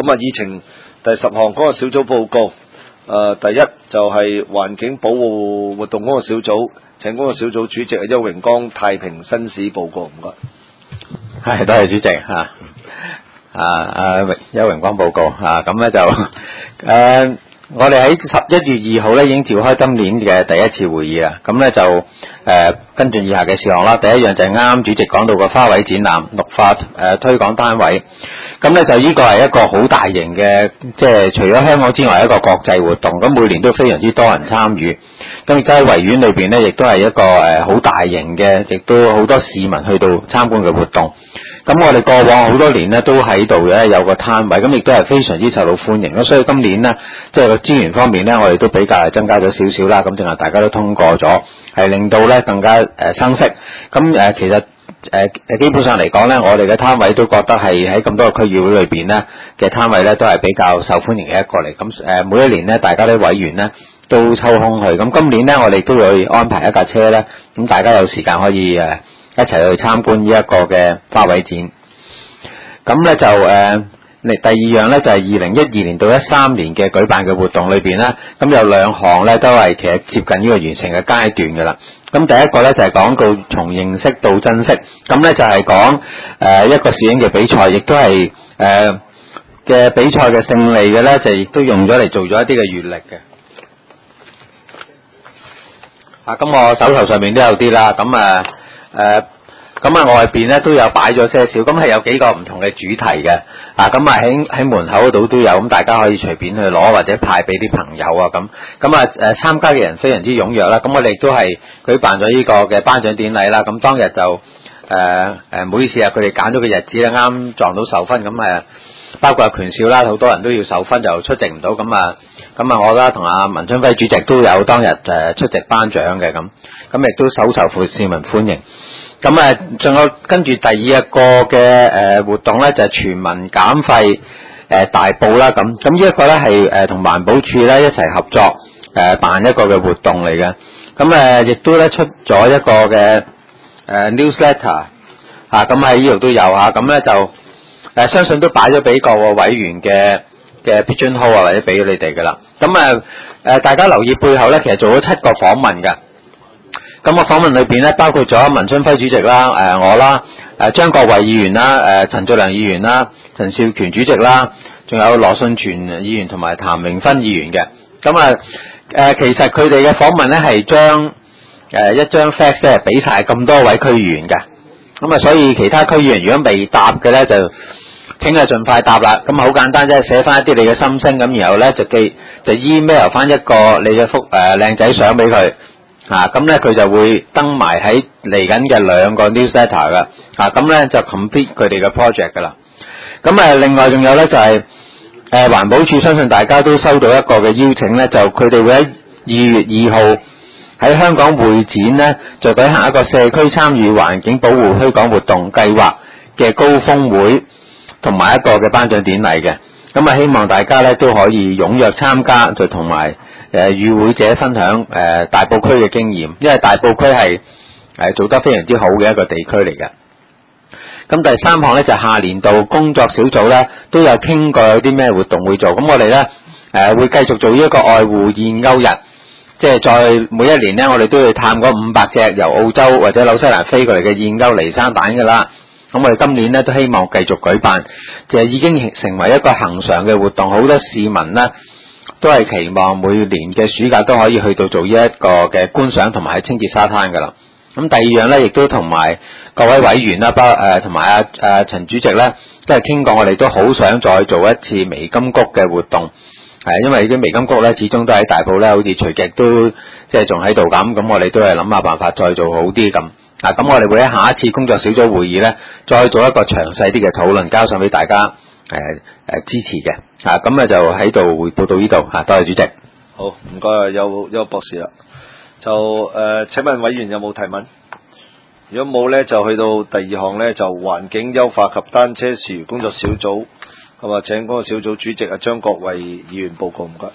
咁啊，議程第10項嗰個小組報告，第一就係環境保護活動嗰個小組，請嗰個小組主席係邱榮光太平紳士報告，唔該。 係，多謝主席嚇。邱榮光報告嚇，咁咧就我哋喺11月2號咧已經召開今年嘅第一次會議啦。咁咧就跟進以下嘅事項啦。第一樣就係啱啱主席講到個花卉展覽綠化推廣單位。咁咧就呢個係一個好大型嘅，即係除咗香港之外一個國際活動。咁每年都非常之多人參與。咁而家喺維園裏邊咧，亦都係一個好大型嘅，亦都好多市民去到參觀嘅活動。咁我哋過往好多年咧都喺度咧有個攤位，咁亦都係非常之受到歡迎。咁所以今年咧，即係個資源方面咧，我哋都比較係增加咗少少啦。咁淨係大家都通過咗，係令到咧更加生色。咁其實基本上嚟講咧，我哋嘅攤位都覺得係喺咁多個區議會裏邊咧嘅攤位咧都係比較受歡迎嘅一個嚟。咁每一年咧，大家啲委員咧都抽空去。咁今年咧，我哋都會安排一架車咧，咁大家有時間可以一齊去參觀呢一個嘅花卉展。咁咧就第二樣咧就係2012年到13年嘅舉辦嘅活動裏邊咧，咁有2項咧都係其實接近呢個完成嘅階段噶啦。咁第一個咧就係講到從認識到珍惜，咁咧就係講一個攝影嘅比賽，亦都係嘅比賽嘅勝利嘅咧，就亦都用咗嚟做咗一啲嘅月曆嘅。咁我手頭上面都有啲啦，咁外邊咧都有擺咗些少，咁係有幾個唔同嘅主題嘅，喺門口嗰度都有，咁大家可以隨便去攞或者派俾啲朋友啊參加嘅人非常之踴躍啦，咁我哋都係舉辦咗呢個嘅頒獎典禮啦，咁當日就唔好意思啊，佢哋揀咗個日子咧啱撞到授勳，咁包括權少啦，好多人都要授勳就出席唔到，咁我啦同阿文春輝主席都有當日出席頒獎嘅，咁亦都首受市民歡迎。咁仲有跟住第二個嘅活動咧，就係全民減廢大埔啦，咁呢一個咧係同環保署咧一齊合作辦一個嘅活動嚟嘅。咁亦都咧出咗一個嘅newsletter 咁喺呢度都有咁咧就相信都擺咗俾各個委員嘅 pigeonhole 或者俾你哋噶啦。咁大家留意背後咧，其實做咗7個訪問嘅。咁個訪問裏邊咧，包括咗文春輝主席啦，我啦，張國衛議員啦，陳俊良議員啦，陳少權主席啦，仲有羅信全議員同埋譚榮芬議員嘅。咁其實佢哋嘅訪問咧係將一張 fax 咧俾晒咁多位區議員嘅。咁所以其他區議員如果未答嘅咧，就請盡快答啦。咁好簡單啫，寫翻一啲你嘅心聲，咁然後咧就 email 翻一個你嘅幅靚仔相俾佢。咁咧佢就會登埋喺嚟緊嘅2個 newsletter 噶，咁咧就 complete 佢哋嘅 project 噶啦。咁另外仲有咧就係環保署，相信大家都收到一個嘅邀請咧，就佢哋會喺2月2號喺香港會展咧就舉行一個社區參與環境保護推廣活動計劃嘅高峰會，同埋一個嘅頒獎典禮嘅。咁希望大家咧都可以踴躍參加，就同埋與會者分享大埔區嘅經驗，因為大埔區係做得非常之好嘅一個地區嚟嘅。咁第3項咧就下年度工作小組咧都有傾過有啲咩活動會做，咁我哋咧會繼續做呢一個愛護燕鷗日，即係在每一年咧我哋都要探嗰500隻由澳洲或者紐西蘭飛過嚟嘅燕鷗嚟生蛋噶啦。咁我哋今年咧都希望繼續舉辦，就已經成為一個恆常嘅活動，好多市民咧都係期望每年嘅暑假都可以去到做呢一個嘅觀賞同埋喺清潔沙灘噶啦。咁第二樣咧，亦都同埋各位委員啦，同埋陳主席咧，都係傾過，我哋都好想再做一次微金谷嘅活動，因為啲微金谷咧始終都喺大埔咧，好似隨極都即係仲喺度咁我哋都係諗下辦法再做好啲咁。咁我哋會喺下一次工作小組會議咧，再做一個詳細啲嘅討論，交上俾大家支持嘅。咁就喺度匯報到呢度。多謝主席。 好，唔該邱博士啦。就請問委員有冇提問？如果冇咧，就去到第2項咧，就環境優化及單車事宜工作小組。咁啊，請嗰個小組主席張國衛議員報告，唔該。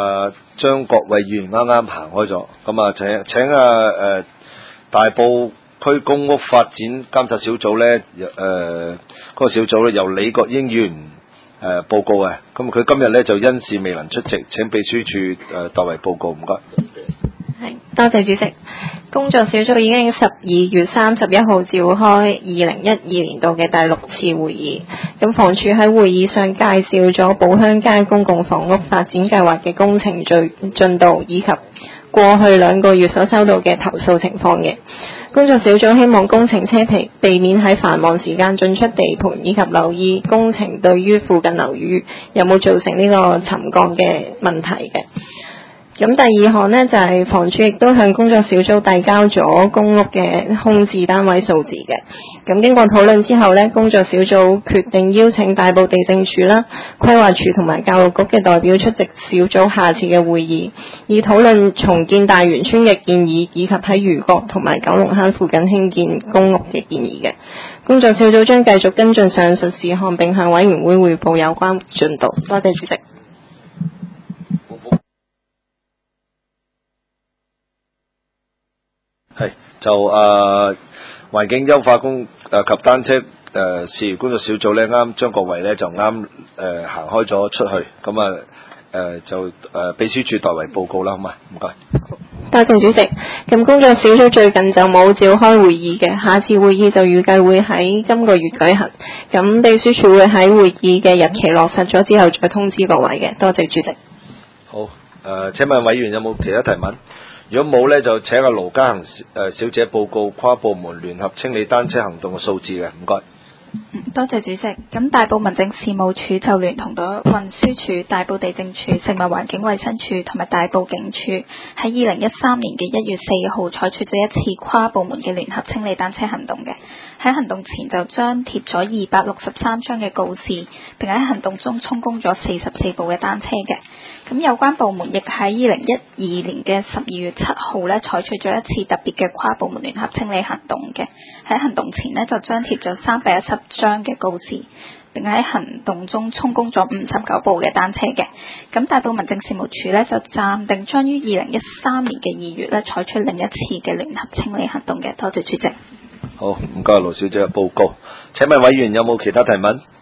張國衛議員啱啱行開咗，咁啊請大埔區公屋發展監察小組咧，嗰個小組咧由李國英議員報告嘅。咁佢今日咧就因事未能出席，請秘書處代為報告，唔該。 係，多謝主席。工作小組已經12月31號召開2012年度嘅第6次會議。咁房署喺會議上介紹咗寶鄉街公共房屋發展計劃嘅工程進度，以及過去2個月所收到嘅投訴情況嘅。工作小組希望工程車避免喺繁忙時間進出地盤，以及留意工程對於附近樓宇有冇造成呢個沉降嘅問題嘅。咁第2項呢，就係房署亦都向工作小組遞交咗公屋嘅空置單位數字嘅。咁經過討論之後呢，工作小組決定邀請大埔地政署啦、規劃署同埋教育局嘅代表出席小組下次嘅會議，以討論重建大園村嘅建議，以及喺漁角同埋九龍坑附近興建公屋嘅建議嘅。工作小組將繼續跟進上述事項，並向委員會匯報有關進度。多謝主席。 係就環境優化及單車事宜工作小組咧，啱張國維咧就啱行開咗出去，咁就秘書處代為報告啦，好嘛？唔該。 多謝主席。咁工作小組最近就冇召開會議嘅，下次會議就預計會喺今個月舉行。咁秘書處會喺會議嘅日期落實咗之後再通知各位嘅。多謝主席。 好，請問委員有冇其他提問？如果冇呢，就請阿盧嘉恒小姐報告跨部門聯合清理單車行動嘅數字嘅，唔該。 多謝主席。咁大埔民政事務處就聯同咗運輸署、大埔地政處、食物環境衛生署同埋大埔警署，喺2013年嘅1月4號採取咗一次跨部門嘅聯合清理單車行動嘅。喺行動前就張貼咗263張嘅告示，並喺行動中充公咗44部嘅單車嘅。咁有關部門亦喺2012年嘅12月7號咧採取咗一次特別嘅跨部門聯合清理行動嘅。喺行動前呢，就張貼咗310張嘅告示，並喺行動中充公咗59部嘅單車嘅。咁大埔民政事務處呢，就暫定將於2013年嘅2月咧採取另一次嘅聯合清理行動嘅。多謝主席。 好，唔該盧小姐嘅報告。請問委員有冇其他提問？